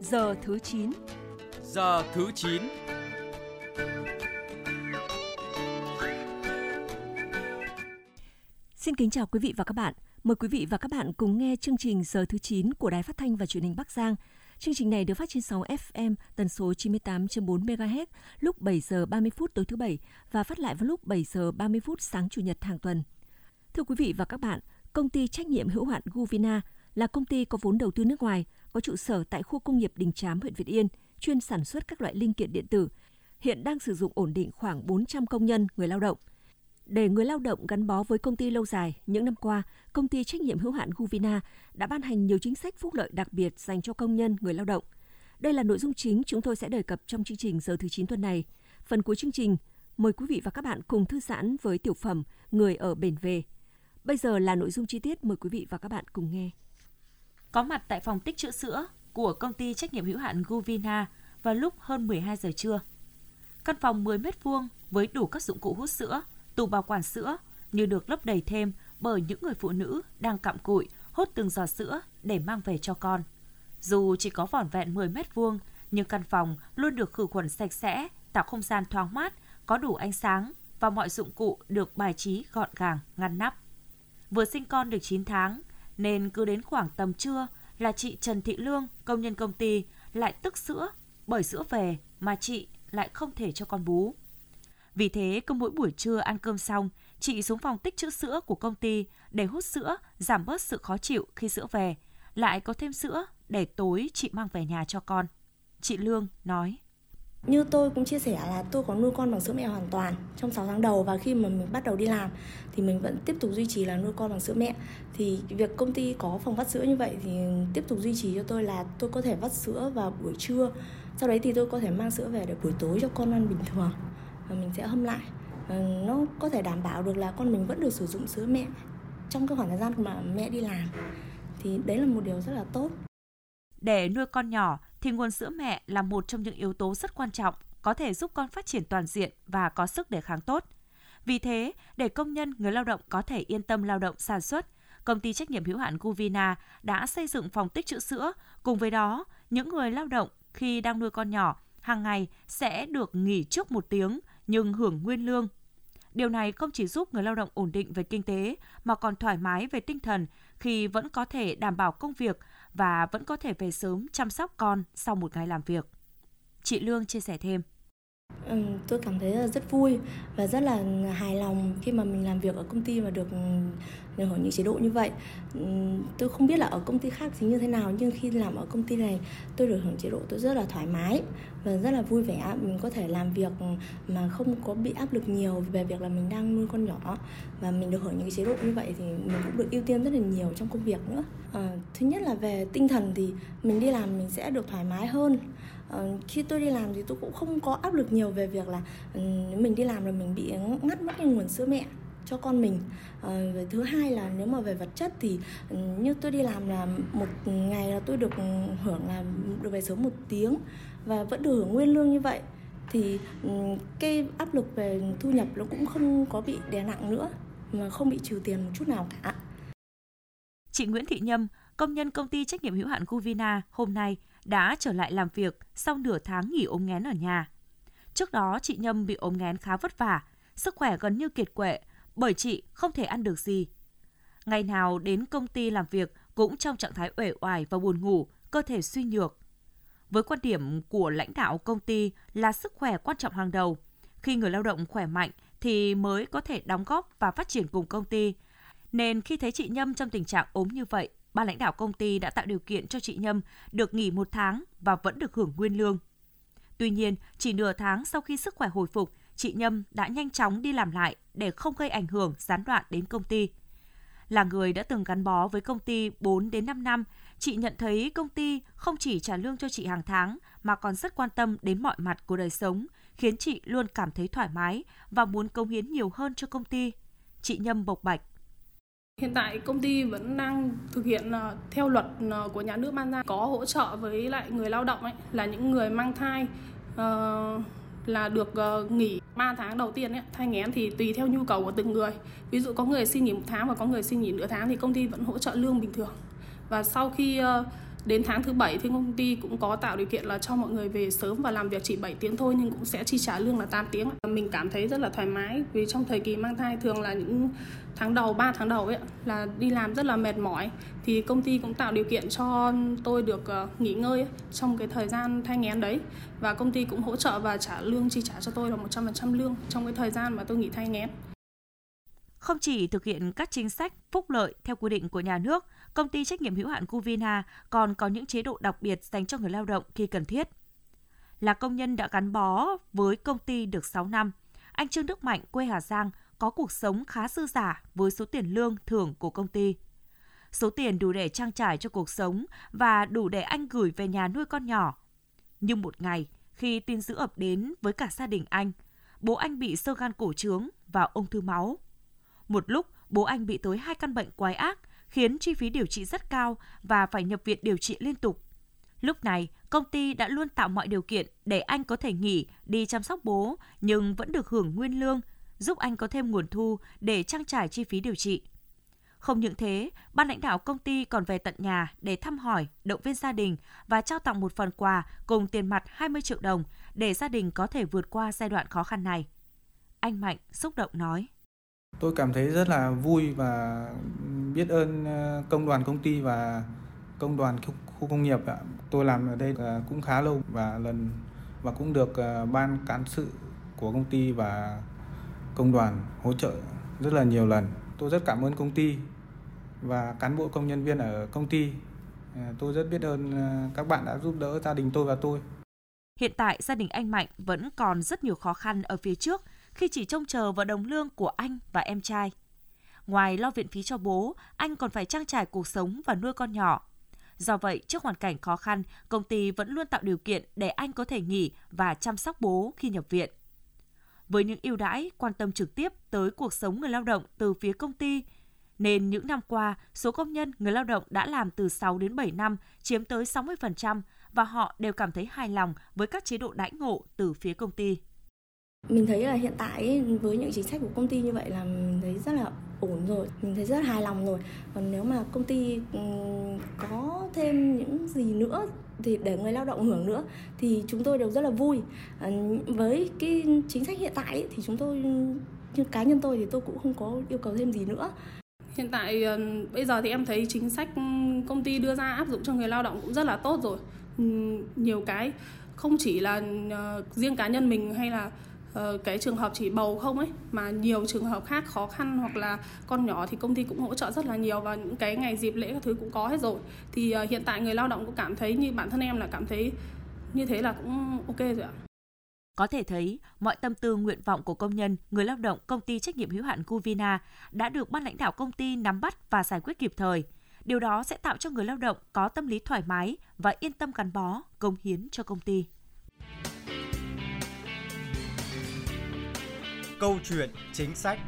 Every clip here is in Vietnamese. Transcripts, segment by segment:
Giờ thứ 9. Giờ thứ 9. Xin kính chào quý vị và các bạn. Mời quý vị và các bạn cùng nghe chương trình Giờ thứ 9 của Đài Phát thanh và Truyền hình Bắc Giang. Chương trình này được phát trên sóng FM tần số 98.4 MHz lúc 7 giờ 30 phút tối thứ Bảy và phát lại vào lúc 7 giờ 30 phút sáng Chủ nhật hàng tuần. Thưa quý vị và các bạn, công ty trách nhiệm hữu hạn Guvina là công ty có vốn đầu tư nước ngoài, có trụ sở tại khu công nghiệp Đình Chám, huyện Việt Yên, chuyên sản xuất các loại linh kiện điện tử. Hiện đang sử dụng ổn định khoảng 400 công nhân, người lao động. Để người lao động gắn bó với công ty lâu dài, những năm qua, công ty trách nhiệm hữu hạn Guvina đã ban hành nhiều chính sách phúc lợi đặc biệt dành cho công nhân, người lao động. Đây là nội dung chính chúng tôi sẽ đề cập trong chương trình Giờ thứ 9 tuần này. Phần cuối chương trình, mời quý vị và các bạn cùng thư giãn với tiểu phẩm Người ở bến về. Bây giờ là nội dung chi tiết, mời quý vị và các bạn cùng nghe. Có mặt tại phòng tích trữ sữa của công ty trách nhiệm hữu hạn Guvina vào lúc hơn 12 giờ trưa. Căn phòng 10 m2 với đủ các dụng cụ hút sữa, tủ bảo quản sữa như được lấp đầy thêm bởi những người phụ nữ đang cặm cụi hốt từng giọt sữa để mang về cho con. Dù chỉ có vỏn vẹn 10 m2, nhưng căn phòng luôn được khử khuẩn sạch sẽ, tạo không gian thoáng mát, có đủ ánh sáng và mọi dụng cụ được bài trí gọn gàng, ngăn nắp. Vừa sinh con được 9 tháng, nên cứ đến khoảng tầm trưa là chị Trần Thị Lương, công nhân công ty, lại tức sữa, bởi sữa về mà chị lại không thể cho con bú. Vì thế, cứ mỗi buổi trưa ăn cơm xong, chị xuống phòng tích trữ sữa của công ty để hút sữa, giảm bớt sự khó chịu khi sữa về, lại có thêm sữa để tối chị mang về nhà cho con. Chị Lương nói. Như tôi cũng chia sẻ là tôi có nuôi con bằng sữa mẹ hoàn toàn trong 6 tháng đầu, và khi mà mình bắt đầu đi làm thì mình vẫn tiếp tục duy trì là nuôi con bằng sữa mẹ. Thì việc công ty có phòng vắt sữa như vậy thì tiếp tục duy trì cho tôi là tôi có thể vắt sữa vào buổi trưa. Sau đấy thì tôi có thể mang sữa về để buổi tối cho con ăn bình thường và mình sẽ hâm lại. Nó có thể đảm bảo được là con mình vẫn được sử dụng sữa mẹ trong cái khoảng thời gian mà mẹ đi làm. Thì đấy là một điều rất là tốt. Để nuôi con nhỏ thì nguồn sữa mẹ là một trong những yếu tố rất quan trọng, có thể giúp con phát triển toàn diện và có sức đề kháng tốt. Vì thế, để công nhân, người lao động có thể yên tâm lao động sản xuất, công ty trách nhiệm hữu hạn Guvina đã xây dựng phòng tích trữ sữa. Cùng với đó, những người lao động khi đang nuôi con nhỏ hàng ngày sẽ được nghỉ trước 1 tiếng nhưng hưởng nguyên lương. Điều này không chỉ giúp người lao động ổn định về kinh tế mà còn thoải mái về tinh thần khi vẫn có thể đảm bảo công việc và vẫn có thể về sớm chăm sóc con sau một ngày làm việc. Chị Lương chia sẻ thêm. Tôi cảm thấy rất vui và rất là hài lòng khi mà mình làm việc ở công ty và được hưởng những chế độ như vậy. Tôi không biết là ở công ty khác thì như thế nào, nhưng khi làm ở công ty này tôi được hưởng chế độ, tôi rất là thoải mái và rất là vui vẻ. Mình có thể làm việc mà không có bị áp lực nhiều về việc là mình đang nuôi con nhỏ, và mình được hưởng những chế độ như vậy thì mình cũng được ưu tiên rất là nhiều trong công việc nữa. Thứ nhất là về tinh thần thì mình đi làm mình sẽ được thoải mái hơn. Khi tôi đi làm thì tôi cũng không có áp lực nhiều về việc là nếu mình đi làm rồi mình bị ngắt mất cái nguồn sữa mẹ cho con mình. Thứ hai là nếu mà về vật chất thì như tôi đi làm là một ngày là tôi được hưởng là được về sớm 1 tiếng và vẫn được hưởng nguyên lương như vậy, thì cái áp lực về thu nhập nó cũng không có bị đè nặng nữa, mà không bị trừ tiền một chút nào cả. Chị Nguyễn Thị Nhâm, công nhân công ty trách nhiệm hữu hạn Guvina hôm nay đã trở lại làm việc sau nửa tháng nghỉ ốm nghén ở nhà. Trước đó, chị Nhâm bị ốm nghén khá vất vả, sức khỏe gần như kiệt quệ bởi chị không thể ăn được gì. Ngày nào đến công ty làm việc cũng trong trạng thái uể oải và buồn ngủ, cơ thể suy nhược. Với quan điểm của lãnh đạo công ty là sức khỏe quan trọng hàng đầu, khi người lao động khỏe mạnh thì mới có thể đóng góp và phát triển cùng công ty. Nên khi thấy chị Nhâm trong tình trạng ốm như vậy, ban lãnh đạo công ty đã tạo điều kiện cho chị Nhâm được nghỉ 1 tháng và vẫn được hưởng nguyên lương. Tuy nhiên, chỉ nửa tháng sau khi sức khỏe hồi phục, chị Nhâm đã nhanh chóng đi làm lại để không gây ảnh hưởng gián đoạn đến công ty. Là người đã từng gắn bó với công ty 4 đến 5 năm, chị nhận thấy công ty không chỉ trả lương cho chị hàng tháng mà còn rất quan tâm đến mọi mặt của đời sống, khiến chị luôn cảm thấy thoải mái và muốn cống hiến nhiều hơn cho công ty. Chị Nhâm bộc bạch. Hiện tại công ty vẫn đang thực hiện theo luật của nhà nước ban ra, có hỗ trợ với lại người lao động là những người mang thai là được nghỉ 3 tháng đầu tiên thai nghén thì tùy theo nhu cầu của từng người. Ví dụ có người xin nghỉ 1 tháng và có người xin nghỉ nửa tháng thì công ty vẫn hỗ trợ lương bình thường. Và sau khi Đến tháng thứ 7 thì công ty cũng có tạo điều kiện là cho mọi người về sớm và làm việc chỉ 7 tiếng thôi, nhưng cũng sẽ chi trả lương là 8 tiếng. Mình cảm thấy rất là thoải mái vì trong thời kỳ mang thai thường là những tháng đầu, 3 tháng đầu ấy là đi làm rất là mệt mỏi. Thì công ty cũng tạo điều kiện cho tôi được nghỉ ngơi trong cái thời gian thai nghén đấy. Và công ty cũng hỗ trợ và trả lương, chi trả cho tôi là 100% lương trong cái thời gian mà tôi nghỉ thai nghén. Không chỉ thực hiện các chính sách phúc lợi theo quy định của nhà nước, công ty trách nhiệm hữu hạn Cuvina còn có những chế độ đặc biệt dành cho người lao động khi cần thiết. Là công nhân đã gắn bó với công ty được 6 năm, anh Trương Đức Mạnh quê Hà Giang có cuộc sống khá dư dả với số tiền lương thưởng của công ty. Số tiền đủ để trang trải cho cuộc sống và đủ để anh gửi về nhà nuôi con nhỏ. Nhưng một ngày, khi tin dữ ập đến với cả gia đình anh, bố anh bị xơ gan cổ trướng và ung thư máu. Một lúc, bố anh bị tới 2 căn bệnh quái ác, khiến chi phí điều trị rất cao và phải nhập viện điều trị liên tục. Lúc này, công ty đã luôn tạo mọi điều kiện để anh có thể nghỉ đi chăm sóc bố nhưng vẫn được hưởng nguyên lương, giúp anh có thêm nguồn thu để trang trải chi phí điều trị. Không những thế, ban lãnh đạo công ty còn về tận nhà để thăm hỏi, động viên gia đình và trao tặng một phần quà cùng tiền mặt 20 triệu đồng để gia đình có thể vượt qua giai đoạn khó khăn này. Anh Mạnh xúc động nói. Tôi cảm thấy rất là vui và biết ơn công đoàn công ty và công đoàn khu công nghiệp. Tôi làm ở đây cũng khá lâu và cũng được ban cán sự của công ty và công đoàn hỗ trợ rất là nhiều lần. Tôi rất cảm ơn công ty và cán bộ công nhân viên ở công ty. Tôi rất biết ơn các bạn đã giúp đỡ gia đình tôi và tôi. Hiện tại gia đình anh Mạnh vẫn còn rất nhiều khó khăn ở phía trước khi chỉ trông chờ vào đồng lương của anh và em trai. Ngoài lo viện phí cho bố, anh còn phải trang trải cuộc sống và nuôi con nhỏ. Do vậy, trước hoàn cảnh khó khăn, công ty vẫn luôn tạo điều kiện để anh có thể nghỉ và chăm sóc bố khi nhập viện. Với những ưu đãi, quan tâm trực tiếp tới cuộc sống người lao động từ phía công ty, nên những năm qua, số công nhân người lao động đã làm từ 6 đến 7 năm chiếm tới 60% và họ đều cảm thấy hài lòng với các chế độ đãi ngộ từ phía công ty. Mình thấy là hiện tại với những chính sách của công ty như vậy là mình thấy rất là ổn rồi, mình thấy rất hài lòng rồi. Còn nếu mà công ty có thêm những gì nữa thì để người lao động hưởng nữa thì chúng tôi đều rất là vui. Với cái chính sách hiện tại thì chúng tôi, như cá nhân tôi thì tôi cũng không có yêu cầu thêm gì nữa. Hiện tại bây giờ thì em thấy chính sách công ty đưa ra áp dụng cho người lao động cũng rất là tốt rồi. Nhiều cái không chỉ là riêng cá nhân mình hay là cái trường hợp chỉ bầu không ấy, mà nhiều trường hợp khác khó khăn hoặc là con nhỏ thì công ty cũng hỗ trợ rất là nhiều, và những cái ngày dịp lễ các thứ cũng có hết rồi. Thì hiện tại người lao động cũng cảm thấy như bản thân em là cảm thấy như thế là cũng ok rồi ạ. Có thể thấy, mọi tâm tư nguyện vọng của công nhân, người lao động công ty trách nhiệm hữu hạn Cuvina đã được ban lãnh đạo công ty nắm bắt và giải quyết kịp thời. Điều đó sẽ tạo cho người lao động có tâm lý thoải mái và yên tâm gắn bó, cống hiến cho công ty. Câu chuyện chính sách.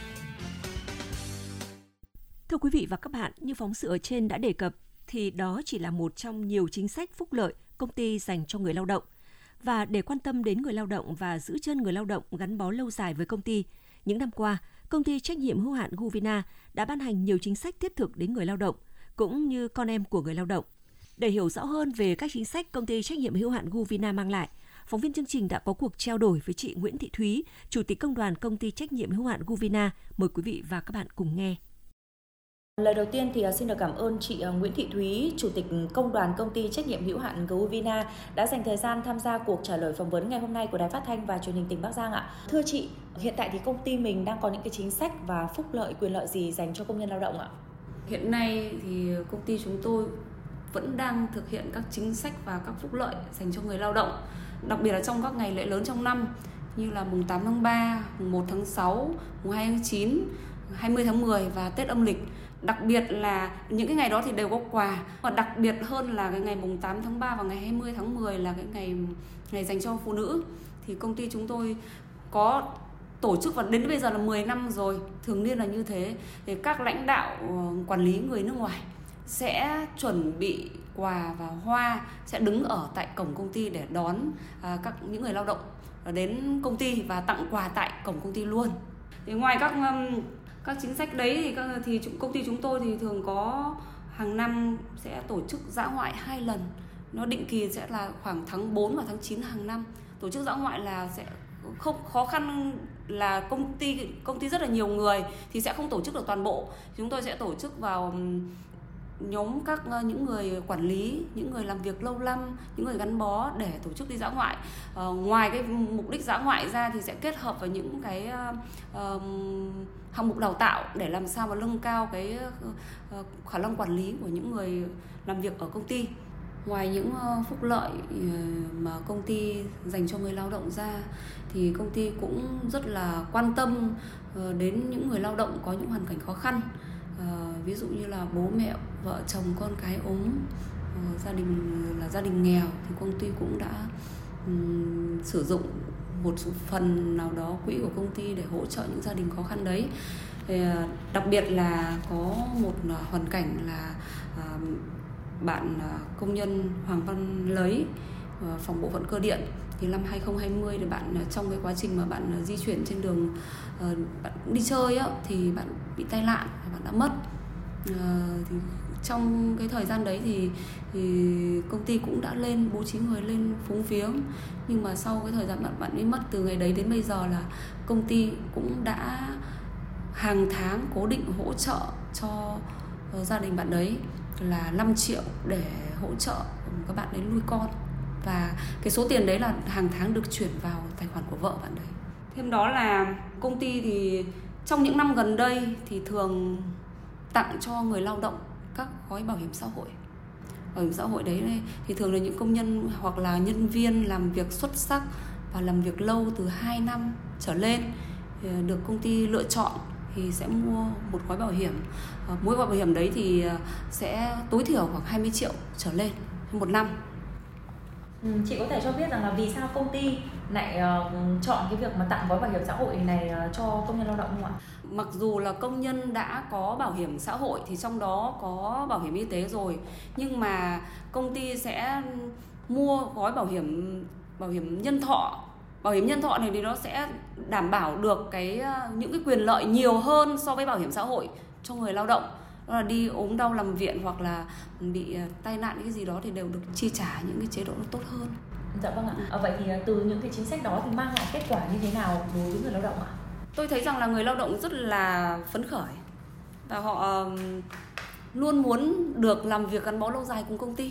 Thưa quý vị và các bạn, như phóng sự ở trên đã đề cập, thì đó chỉ là một trong nhiều chính sách phúc lợi công ty dành cho người lao động. Và để quan tâm đến người lao động và giữ chân người lao động gắn bó lâu dài với công ty, những năm qua, công ty trách nhiệm hữu hạn Cuvina đã ban hành nhiều chính sách thiết thực đến người lao động, cũng như con em của người lao động. Để hiểu rõ hơn về các chính sách công ty trách nhiệm hữu hạn Cuvina mang lại, phóng viên chương trình đã có cuộc trao đổi với chị Nguyễn Thị Thúy, Chủ tịch Công đoàn Công ty trách nhiệm hữu hạn Cuvina. Mời quý vị và các bạn cùng nghe. Lời đầu tiên thì xin được cảm ơn chị Nguyễn Thị Thúy, Chủ tịch Công đoàn Công ty trách nhiệm hữu hạn Cuvina đã dành thời gian tham gia cuộc trả lời phỏng vấn ngày hôm nay của Đài Phát thanh và Truyền hình tỉnh Bắc Giang ạ. Thưa chị, hiện tại thì công ty mình đang có những cái chính sách và phúc lợi, quyền lợi gì dành cho công nhân lao động ạ? Hiện nay thì công ty chúng tôi vẫn đang thực hiện các chính sách và các phúc lợi dành cho người lao động, đặc biệt là trong các ngày lễ lớn trong năm như là mùng 8 tháng 3, mùng 1 tháng 6, mùng 2 tháng 9, 20 tháng 10 và Tết âm lịch. Đặc biệt là những cái ngày đó thì đều có quà, và đặc biệt hơn là cái ngày mùng 8 tháng 3 và ngày 20 tháng 10 là cái ngày dành cho phụ nữ. Thì công ty chúng tôi có tổ chức và đến bây giờ là 10 năm rồi, thường niên là như thế. Thì các lãnh đạo quản lý người nước ngoài sẽ chuẩn bị quà và hoa, sẽ đứng ở tại cổng công ty để đón những người lao động đến công ty và tặng quà tại cổng công ty luôn. Thì ngoài các chính sách đấy thì công ty chúng tôi thì thường có hàng năm sẽ tổ chức dã ngoại 2 lần. Nó định kỳ sẽ là khoảng tháng 4 và tháng 9 hàng năm. Tổ chức dã ngoại là sẽ không khó khăn là công ty rất là nhiều người thì sẽ không tổ chức được toàn bộ. Chúng tôi sẽ tổ chức vào nhóm những người quản lý, những người làm việc lâu năm, những người gắn bó để tổ chức đi dã ngoại. Ngoài cái mục đích dã ngoại ra thì sẽ kết hợp với những cái hạng mục đào tạo để làm sao mà nâng cao cái khả năng quản lý của những người làm việc ở công ty. Ngoài những phúc lợi mà công ty dành cho người lao động ra thì công ty cũng rất là quan tâm đến những người lao động có những hoàn cảnh khó khăn. Ví dụ như là bố mẹ, vợ chồng, con cái ốm, gia đình nghèo thì công ty cũng đã sử dụng một phần nào đó quỹ của công ty để hỗ trợ những gia đình khó khăn đấy. Đặc biệt là có một hoàn cảnh là bạn công nhân Hoàng Văn Lấy, phòng bộ phận cơ điện, thì năm 2020 thì bạn trong cái quá trình mà bạn di chuyển trên đường, bạn cũng đi chơi á, thì bạn bị tai nạn và bạn đã mất. Thì trong cái thời gian đấy thì công ty cũng đã bố trí người lên phúng viếng, nhưng mà sau cái thời gian bạn ấy mất, từ ngày đấy đến bây giờ là công ty cũng đã hàng tháng cố định hỗ trợ cho gia đình bạn đấy là 5 triệu để hỗ trợ các bạn ấy nuôi con, và cái số tiền đấy là hàng tháng được chuyển vào tài khoản của vợ bạn đấy. Thêm đó là công ty thì trong những năm gần đây thì thường tặng cho người lao động các gói bảo hiểm xã hội. Bảo hiểm xã hội đấy thì thường là những công nhân hoặc là nhân viên làm việc xuất sắc và làm việc lâu từ 2 năm trở lên được công ty lựa chọn thì sẽ mua một gói bảo hiểm. Mỗi gói bảo hiểm đấy thì sẽ tối thiểu khoảng 20 triệu trở lên một năm. Chị có thể cho biết rằng là vì sao công ty lại chọn cái việc mà tặng gói bảo hiểm xã hội này cho công nhân lao động không ạ? Mặc dù là công nhân đã có bảo hiểm xã hội thì trong đó có bảo hiểm y tế rồi, nhưng mà công ty sẽ mua gói bảo hiểm nhân thọ. Bảo hiểm nhân thọ này thì nó sẽ đảm bảo được những cái quyền lợi nhiều hơn so với bảo hiểm xã hội cho người lao động. Đó là đi ốm đau nằm viện hoặc là bị tai nạn cái gì đó thì đều được chi trả những cái chế độ nó tốt hơn. Dạ vâng ạ. Vậy thì từ những cái chính sách đó thì mang lại kết quả như thế nào đối với người lao động ạ? Tôi thấy rằng là người lao động rất là phấn khởi và họ luôn muốn được làm việc gắn bó lâu dài cùng công ty.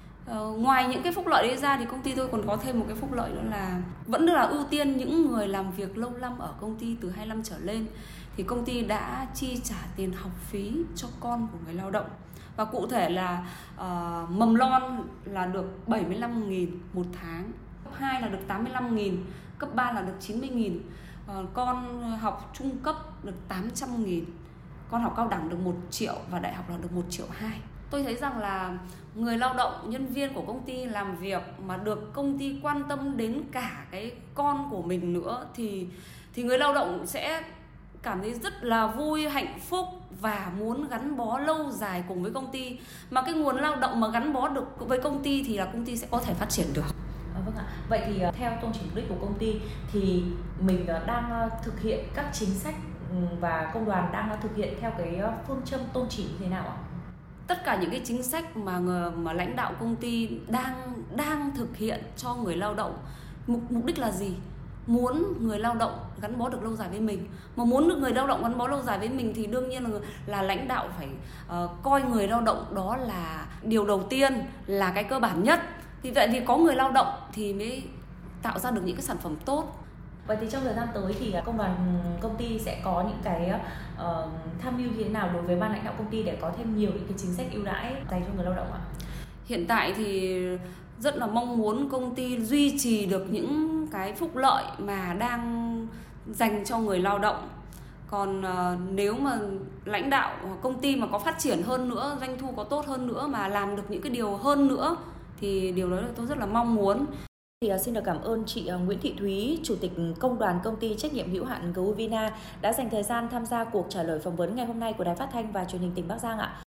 Ngoài những cái phúc lợi đấy ra thì công ty tôi còn có thêm một cái phúc lợi đó là vẫn là ưu tiên những người làm việc lâu năm ở công ty từ 2 năm trở lên. Thì công ty đã chi trả tiền học phí cho con của người lao động. Và cụ thể là mầm non là được 75.000 một tháng, cấp 2 là được 85.000, cấp 3 là được 90.000, con học trung cấp được 800.000, con học cao đẳng được 1 triệu và đại học là được 1,2 triệu. Tôi thấy rằng là người lao động, nhân viên của công ty làm việc mà được công ty quan tâm đến cả cái con của mình nữa thì người lao động sẽ cảm thấy rất là vui, hạnh phúc và muốn gắn bó lâu dài cùng với công ty. Mà cái nguồn lao động mà gắn bó được với công ty thì là công ty sẽ có thể phát triển được. Vâng ạ. Vậy thì theo tôn chỉ mục đích của công ty thì mình đang thực hiện các chính sách và công đoàn đang thực hiện theo cái phương châm tôn chỉ như thế nào ạ? Tất cả những cái chính sách mà lãnh đạo công ty đang thực hiện cho người lao động, mục đích là gì? Muốn người lao động gắn bó được lâu dài với mình. Mà muốn được người lao động gắn bó lâu dài với mình thì đương nhiên là lãnh đạo phải coi người lao động đó là điều đầu tiên, là cái cơ bản nhất. Thì vậy thì có người lao động thì mới tạo ra được những cái sản phẩm tốt. Vậy thì trong thời gian tới thì công đoàn công ty sẽ có những cái tham mưu như thế nào đối với ban lãnh đạo công ty để có thêm nhiều những cái chính sách ưu đãi dành cho người lao động ạ? Hiện tại thì rất là mong muốn công ty duy trì được những cái phúc lợi mà đang dành cho người lao động. Còn nếu mà lãnh đạo công ty mà có phát triển hơn nữa, doanh thu có tốt hơn nữa mà làm được những cái điều hơn nữa thì điều đó là tôi rất là mong muốn. Thì xin được cảm ơn chị Nguyễn Thị Thúy, Chủ tịch Công đoàn Công ty Trách nhiệm hữu hạn Guvina đã dành thời gian tham gia cuộc trả lời phỏng vấn ngày hôm nay của Đài Phát thanh và Truyền hình tỉnh Bắc Giang ạ.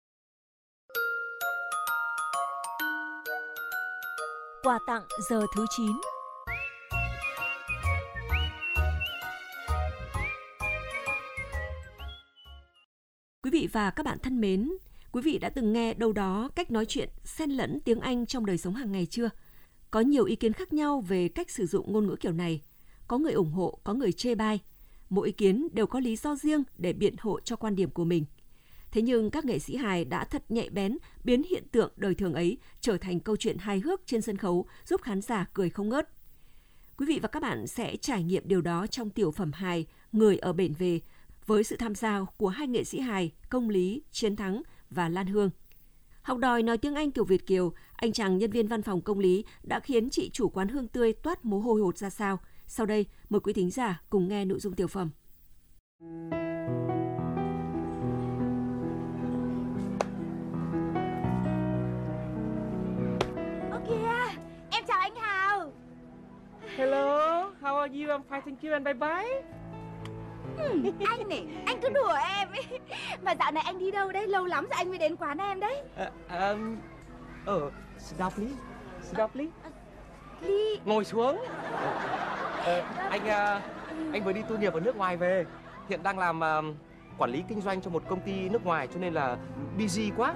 Quà tặng giờ thứ 9. Quý vị và các bạn thân mến, Quý vị đã từng nghe đâu đó cách nói chuyện xen lẫn tiếng Anh trong đời sống hàng ngày chưa? Có nhiều ý kiến khác nhau về cách sử dụng ngôn ngữ kiểu này. Có người ủng hộ, có người chê bai. Mỗi ý kiến đều có lý do riêng để biện hộ cho quan điểm của mình. Thế nhưng các nghệ sĩ hài đã thật nhạy bén biến hiện tượng đời thường ấy trở thành câu chuyện hài hước trên sân khấu, giúp khán giả cười không ngớt. Quý vị và các bạn sẽ trải nghiệm điều đó trong tiểu phẩm hài Người ở bển về với sự tham gia của hai nghệ sĩ hài Công Lý, Chiến Thắng và Lan Hương. Học đòi nói tiếng Anh kiểu Việt kiều, anh chàng nhân viên văn phòng Công Lý đã khiến chị chủ quán hương tươi toát mồ hôi hột ra sao. Sau đây, mời quý thính giả cùng nghe nội dung tiểu phẩm. Em chào anh Hào. Hello, how are you? I'm fine, thank you and bye bye. Anh này, anh cứ đùa em ấy. Mà dạo này anh đi đâu đấy? Lâu lắm rồi anh mới đến quán em đấy. Sit down please. Sit down please. Ngồi xuống. Anh vừa đi tu nghiệp ở nước ngoài về. Hiện đang làm quản lý kinh doanh cho một công ty nước ngoài cho nên là busy quá.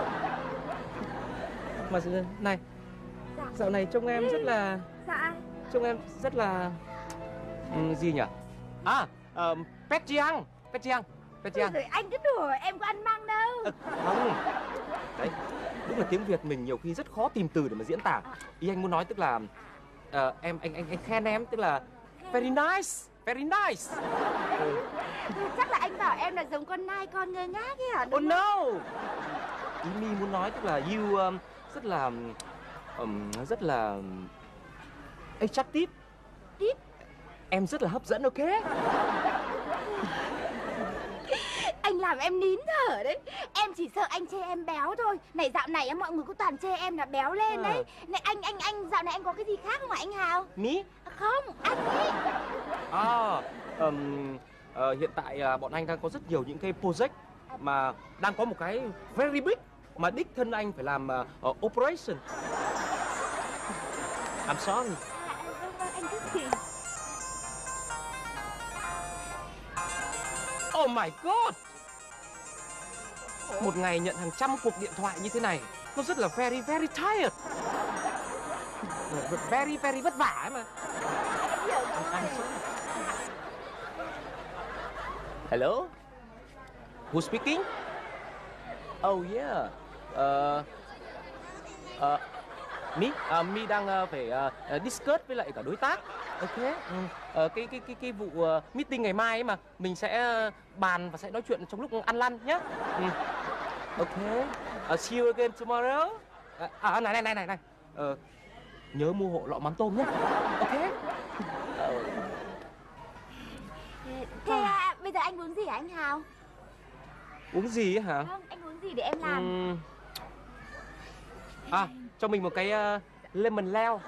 Mà này, dạo này trông em rất là... Trông em rất là... gì nhỉ? Pet Jiang. Rồi anh cứ đùa, em có ăn măng đâu. Không. Đấy, đúng là tiếng Việt mình nhiều khi rất khó tìm từ để mà diễn tả. Ý anh muốn nói tức là anh khen em tức là very nice. Chắc là anh bảo em là giống con nai con ngơ ngác ấy hả? Oh no. Ý mi muốn nói tức là you rất là attractive. Em rất là hấp dẫn, ok? Anh làm em nín thở đấy. Em chỉ sợ anh chê em béo thôi. Này dạo này mọi người cứ toàn chê em là béo lên đấy. Này anh dạo này anh có cái gì khác không hả anh Hào? Mi? Không, anh ấy. Hiện tại bọn anh đang có rất nhiều những cái project mà đang có một cái very big mà đích thân anh phải làm operation. I'm sorry. Anh thích gì? Oh my god! Một ngày nhận hàng trăm cuộc điện thoại như thế này, nó rất là very tired. Very vất vả ấy mà. Hello? Who's speaking? Oh yeah. Mi đang phải discuss với lại cả đối tác. Ok. Cái vụ meeting ngày mai ấy mà mình sẽ bàn và sẽ nói chuyện trong lúc ăn lunch nhé. Ok. See you again tomorrow. Này. Nhớ mua hộ lọ mắm tôm nhé. Ok. Thế bây giờ anh uống gì hả anh Hào? Uống gì hả? Không, anh uống gì để em làm? Cho mình một cái lemon leo.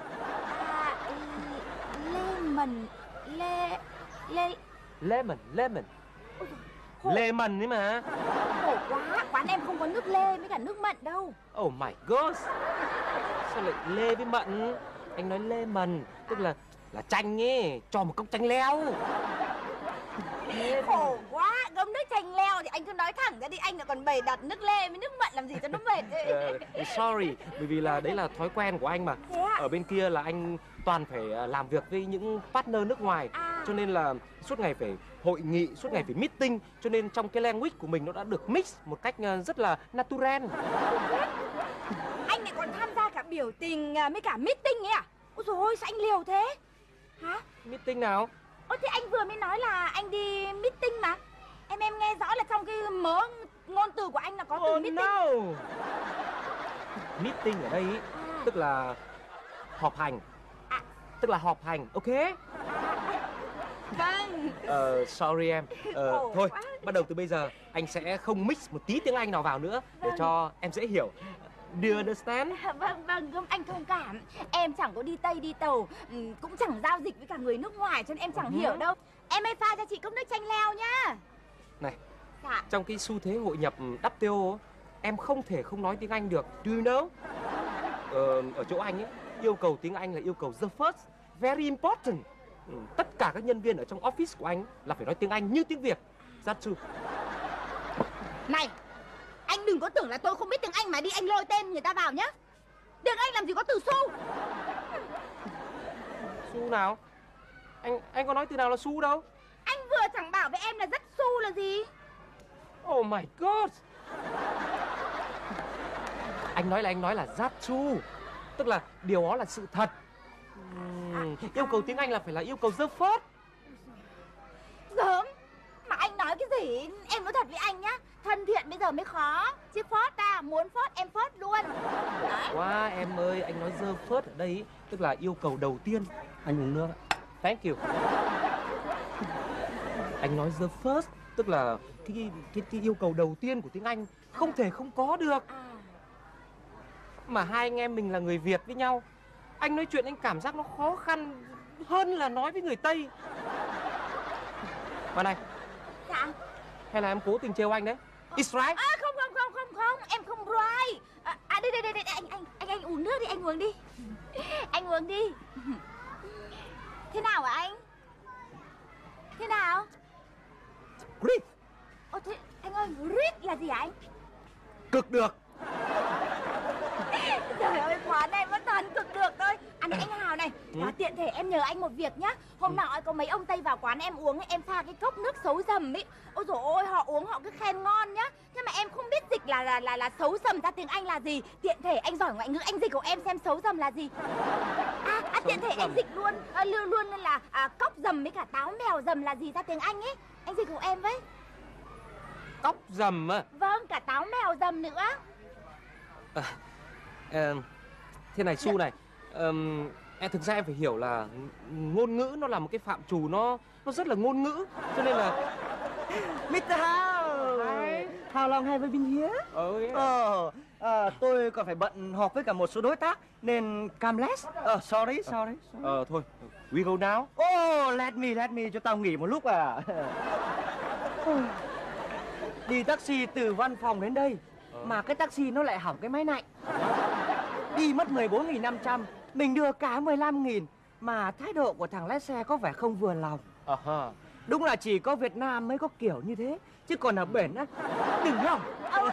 Lemon. Lemon ấy mà. Khổ quá, quán em không có nước lê với cả nước mận đâu. Oh my god. Sao lại lê với mận? Anh nói lemon, tức là chanh ấy, cho một cốc chanh leo. Khổ quá, gấm nước chanh leo thì anh cứ nói thẳng ra đi, anh lại còn bày đặt nước lê với nước mận làm gì cho nó mệt. Sorry, bởi vì là đấy là thói quen của anh mà. Ở bên kia là anh toàn phải làm việc với những partner nước ngoài, cho nên là suốt ngày phải hội nghị, suốt ngày phải meeting, cho nên trong cái language của mình nó đã được mix một cách rất là natural. Anh lại còn tham gia cả biểu tình với cả meeting ấy à? Ôi dồi ôi, sao anh liều thế? Hả? Meeting nào? Ôi thì anh vừa mới nói là anh đi meeting mà. Em nghe rõ là trong cái mớ ngôn từ của anh là có từ meeting. No. Meeting ở đây ý, tức là họp hành. Tức là họp hành, ok? Vâng. Sorry em. Thôi, bắt đầu từ bây giờ anh sẽ không mix một tí tiếng Anh nào vào nữa để cho em dễ hiểu. Do you understand? Vâng, anh thông cảm. Em chẳng có đi Tây đi Tàu, cũng chẳng giao dịch với cả người nước ngoài cho nên em chẳng hiểu đâu. Em ơi, pha cho chị cốc nước chanh leo nhá. Này, trong cái xu thế hội nhập WTO, em không thể không nói tiếng Anh được. Do you know? Ở chỗ anh ấy, yêu cầu tiếng Anh là yêu cầu the first, very important. Tất cả các nhân viên ở trong office của anh là phải nói tiếng Anh như tiếng Việt. That's true. Này, Anh đừng có tưởng là tôi không biết tiếng Anh mà đi anh lôi tên người ta vào nhá. Tiếng Anh làm gì có từ xu. Xu nào? Anh có nói từ nào là xu đâu. Anh vừa chẳng bảo với em là rất xu là gì. Oh my god. Anh nói là that true. Tức là điều đó là sự thật. Yêu cầu tiếng Anh là phải là yêu cầu the first. Gớm. Mà anh nói cái gì? Em nói thật với anh nhá, thân thiện bây giờ mới khó. Chứ first ta, muốn first em first luôn. Đấy. Quá em ơi, anh nói the first ở đây tức là yêu cầu đầu tiên. Anh uống nước. Thank you. Anh nói the first tức là cái yêu cầu đầu tiên của tiếng Anh không thể không có được. Mà hai anh em mình là người Việt với nhau, anh nói chuyện anh cảm giác nó khó khăn hơn là nói với người Tây. Mà này. Dạ. Hay là em cố tình trêu anh đấy? It's right. Không, em không right. Đây, anh uống nước đi, anh uống đi. Anh uống đi. Thế nào hả anh? Thế nào? Great. Thế anh ơi, great là gì hả anh? Cực được. Trời ơi, quán này vẫn toàn cực được thôi. Anh Hào này, tiện thể em nhờ anh một việc nhá. Hôm nọ có mấy ông Tây vào quán em uống, em pha cái cốc nước xấu dầm ấy. Ôi dồi ôi, họ uống họ cứ khen ngon nhá. Nhưng mà em không biết dịch là xấu dầm ra tiếng Anh là gì. Tiện thể anh giỏi ngoại ngữ, anh dịch của em xem xấu dầm là gì. Tiện thể anh dịch luôn là cốc dầm với cả táo mèo dầm là gì ra tiếng Anh ấy. Anh dịch của em với. Cốc dầm à? Vâng, cả táo mèo dầm nữa. Thế này Su này, em thực ra em phải hiểu là ngôn ngữ nó là một cái phạm trù nó rất là ngôn ngữ, cho nên là Mr. Hào. How long have I been here? Tôi còn phải bận họp với cả một số đối tác nên come less. Sorry. Thôi, we go now. Let me cho tao nghỉ một lúc à. Đi taxi từ văn phòng đến đây mà cái taxi nó lại hỏng cái máy lạnh. Đi mất 14.500, mình đưa cả 15.000 mà thái độ của thằng lái xe có vẻ không vừa lòng. Đúng là chỉ có Việt Nam mới có kiểu như thế, chứ còn ở bển á đừng hỏng.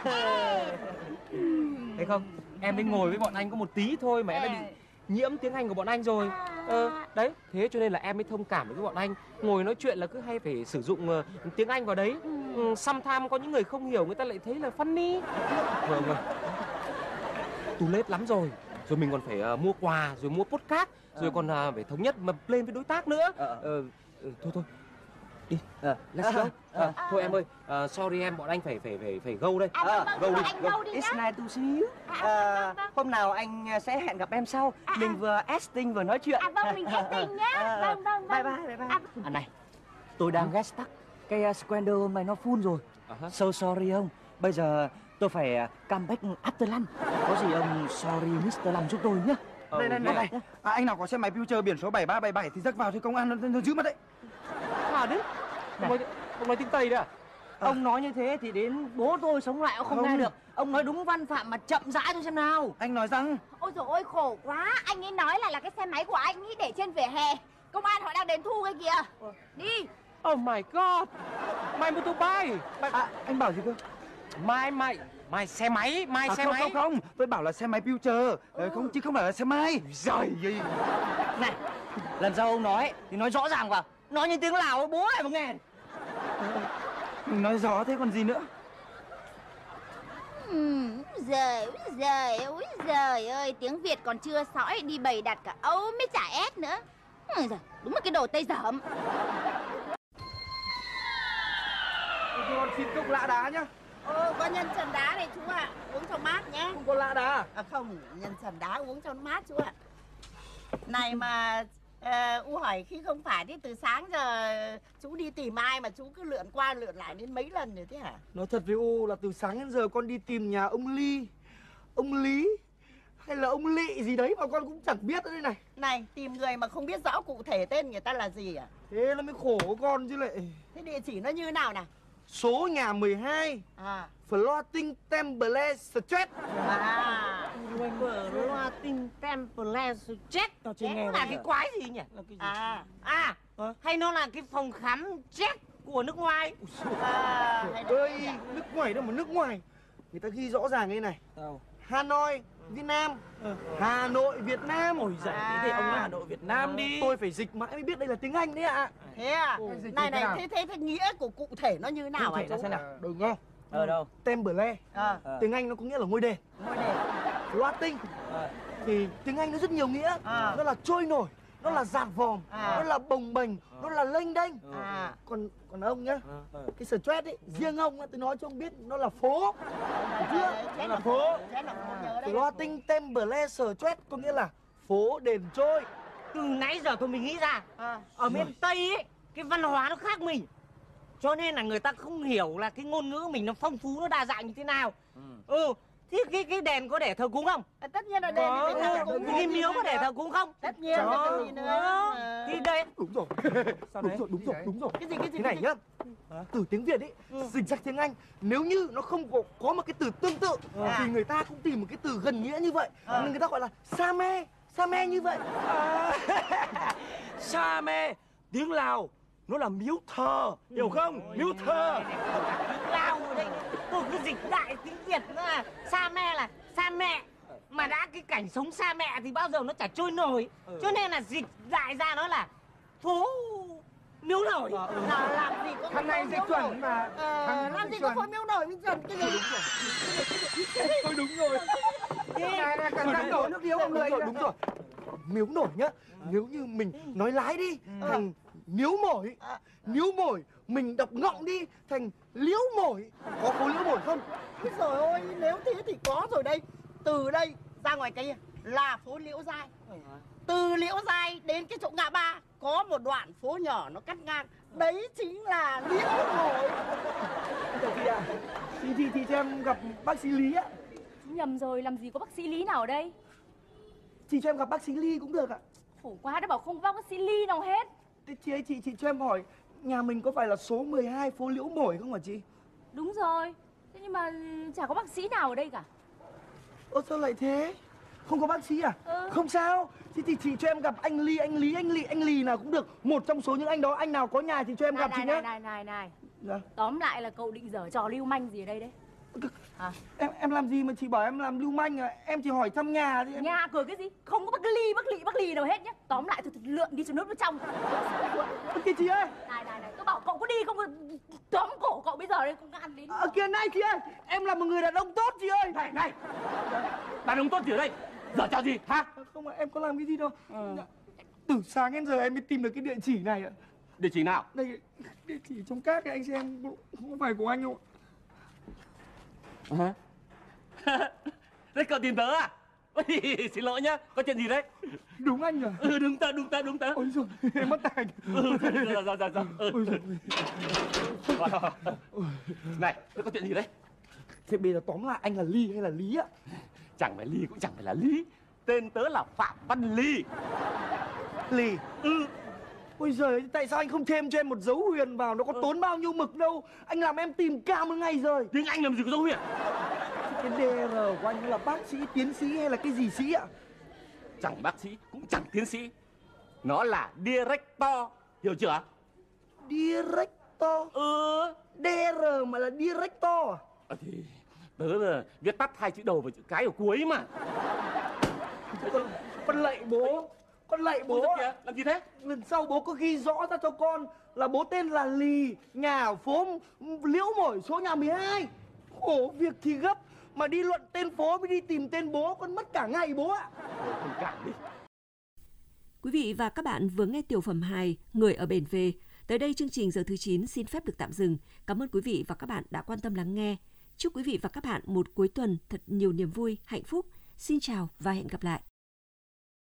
Thấy không? Em mới ngồi với bọn anh có một tí thôi mà em đã bị nhiễm tiếng Anh của bọn anh rồi. Đấy, thế cho nên là em mới thông cảm với bọn anh. Ngồi nói chuyện là cứ hay phải sử dụng tiếng Anh vào đấy. Sometimes có những người không hiểu, người ta lại thấy là funny. Vâng. Too late lắm rồi. Rồi mình còn phải mua quà, rồi mua podcast, rồi còn phải thống nhất mà lên với đối tác nữa. Thôi. Đi, let's go. Thôi em ơi, sorry em, bọn anh phải go đây. Go đi. It's nice to see you. Hôm nào anh sẽ hẹn gặp em sau. Mình vừa acting vừa nói chuyện. Vâng, mình acting nhá. Vâng. Bye. Này, tôi đang get stuck. Cái Squander hôm nay nó full rồi. So sorry ông. Bây giờ tôi phải come back after lunch. Có gì ông sorry Mr. Long giúp tôi nhé. Đây. Anh nào có xe máy Future biển số 7377 thì rắc vào thì công an nó giữ mất đấy. Đấy. Ông nói tiếng Tây đấy à? Ông nói như thế thì đến bố tôi sống lại ông không nghe được. Ông nói đúng văn phạm mà chậm rãi thôi xem nào. Anh nói rằng ôi dồi ôi khổ quá. Anh ấy nói là cái xe máy của anh ấy để trên vỉa hè. Công an họ đang đến thu cái kìa. Đi. Oh my god. My motorbike. Anh bảo gì cơ? My xe máy, xe máy. Không, tôi bảo là xe máy Future. Không, chứ không phải là xe máy. Giời ơi. Này, lần sau ông nói thì nói rõ ràng vào. Nói như tiếng Lào bố lại mà nghe. Mình nói rõ thế còn gì nữa. Giời ơi, tiếng Việt còn chưa sõi đi bày đặt cả Âu mới chả ép nữa. Đúng là cái đồ Tây dởm. Con xin cốc lạ đá nhá. Có nhân trần đá này chú ạ. Uống cho mát nhé. Không có lạ đá không, nhân trần đá uống cho mát chú ạ. Này mà U hỏi khi không phải thì từ sáng giờ chú đi tìm ai mà chú cứ lượn qua lượn lại đến mấy lần rồi thế hả? Nói thật với U là từ sáng đến giờ con đi tìm nhà ông Ly, ông Lý hay là ông Lị gì đấy mà con cũng chẳng biết đây này. Này, tìm người mà không biết rõ cụ thể tên người ta là gì à? Thế nó mới khổ con chứ lại. Thế địa chỉ nó như nào nào? Số nhà 12 Floating Temple Street. Floating Temple Street. Tao chưa nghe là cái quái gì nhỉ? Hay nó là cái phòng khám jet của nước ngoài? Ơi, nước ngoài đâu mà nước ngoài. người ta ghi rõ ràng đây này. Hanoi, Việt Nam. Hà Nội, Việt Nam. Ôi giời, thế thì ông nói Hà Nội, Việt Nam đi. Tôi phải dịch mãi mới biết đây là tiếng Anh đấy ạ. Thế à? Này, thế nghĩa của cụ thể nó như nào hả chú? Xem nào. Đúng không? Ở đâu? Temple. Tiếng Anh nó có nghĩa là ngôi đền. Latin thì tiếng Anh nó rất nhiều nghĩa. Nó là trôi nổi, nó là dạt vòm, nó là bồng bềnh, nó là lênh đênh. Còn ông nhá, cái stress ấy, riêng ông tôi nói cho ông biết nó là phố. Chưa? Nó là phố. Latin Temple stress có nghĩa là phố đền trôi. Từ nãy giờ tôi mới nghĩ ra, ở miền Tây ấy, cái văn hóa nó khác mình. Cho nên là người ta không hiểu là cái ngôn ngữ mình nó phong phú, nó đa dạng như thế nào. Thế cái đèn có để thờ cúng không? Tất nhiên là đèn thì phải thờ cúng. Cái miếu có để thờ cúng không? Tất nhiên là cái gì nữa. Thì đây. Đúng rồi. Đúng rồi. Cái gì? Thế này nhá. Từ tiếng Việt ấy dịch ra tiếng Anh, nếu như nó không có một cái từ tương tự thì người ta cũng tìm một cái từ gần nghĩa như vậy. Nên người ta gọi là sa me như vậy. Sa me, tiếng Lào nó là miếu thờ, hiểu không? Miếu thờ. Lào ở đây tôi cứ dịch đại tiếng Việt nữa là sa me là sa mẹ. Mà đã cái cảnh sống sa mẹ thì bao giờ nó chả trôi nổi. Cho nên là dịch đại ra nó là phố miếu nổi. Làm gì có thằng này dịch chuẩn mà. Làm gì có phố miếu nổi mình chuẩn cái gì? Tôi đúng rồi. Này là cần tăng đổ nước điếu mọi người. Đúng rồi. Miếu nổi nhá. Nếu như mình nói lái đi thành miếu mổi. Miếu mổi mình đọc ngọng đi thành liễu mổi. Có phố liễu mổi không? Trời ơi, nếu thế thì có rồi đây. Từ đây ra ngoài kia là phố Liễu Giai. Từ Liễu Giai đến cái chỗ ngã ba có một đoạn phố nhỏ nó cắt ngang. Đấy chính là Liễu Mổi. Thì cho em gặp bác sĩ Lý á. Nhầm rồi, làm gì có bác sĩ Lý nào ở đây? Chị cho em gặp bác sĩ Ly cũng được ạ. Khổ quá, đã bảo không có bác sĩ Ly nào hết. Thế chị cho em hỏi, nhà mình có phải là số 12 phố Liễu Mổi không hả chị? Đúng rồi, thế nhưng mà chả có bác sĩ nào ở đây cả. Ơ sao lại thế? Không có bác sĩ à? Không sao. Thì chị cho em gặp anh Lì nào cũng được. Một trong số những anh đó, anh nào có nhà thì cho em gặp chị nhé. Này. Dạ. Tóm lại là cậu định giở trò lưu manh gì ở đây đấy? Em làm gì mà chị bảo em làm lưu manh à? Em chỉ hỏi thăm nhà thôi. Nhà cửa cái gì? Không có bác lì nào hết nhá. Tóm lại tôi lượn đi cho nước nó trong. Kìa chị ơi. Này, tôi bảo cậu có đi không? Tóm cổ cậu bây giờ đây không ăn đến. Kìa này chị ơi, em là một người đàn ông tốt chị ơi. Này. Đàn ông tốt gì ở đây? Giờ trò gì hả? Không, em có làm cái gì đâu. Từ sáng đến giờ em mới tìm được cái địa chỉ này ạ. Địa chỉ nào? Đây, địa chỉ trong cát cái anh xem không phải của anh không ạ? Đấy cậu tìm tớ à? Xin lỗi nhá, có chuyện gì đấy? Đúng anh à? Đúng tớ. Ôi giời, em mất tài. Này, có chuyện gì đấy? Thế bây giờ tóm lại anh là Ly hay là Lý ạ? Chẳng phải Ly cũng chẳng phải là Lý. Tên tớ là Phạm Văn Ly. Ly? Ôi giời, tại sao anh không thêm cho em một dấu huyền vào? Nó có tốn bao nhiêu mực đâu. Anh làm em tìm cả một ngày rồi. Nhưng anh làm gì có dấu huyền? Cái DR của anh là bác sĩ, tiến sĩ hay là cái gì sĩ ạ? Chẳng bác sĩ, cũng chẳng tiến sĩ. Nó là director, hiểu chưa? Director? DR mà là director à? Thì tớ là viết tắt 2 chữ đầu và chữ cái ở cuối mà. Con lạy bố. Kìa, làm gì thế? Lần sau bố có ghi rõ ra cho con là bố tên là Lì, nhà ở phố Liễu Mổi số nhà 12. Khổ việc thì gấp, mà đi luận tên phố mới đi tìm tên bố, con mất cả ngày bố ạ. Thông cảm đi. Quý vị và các bạn vừa nghe tiểu phẩm hài Người ở bển về. Tới đây chương trình giờ thứ 9 xin phép được tạm dừng. Cảm ơn quý vị và các bạn đã quan tâm lắng nghe. Chúc quý vị và các bạn một cuối tuần thật nhiều niềm vui, hạnh phúc. Xin chào và hẹn gặp lại.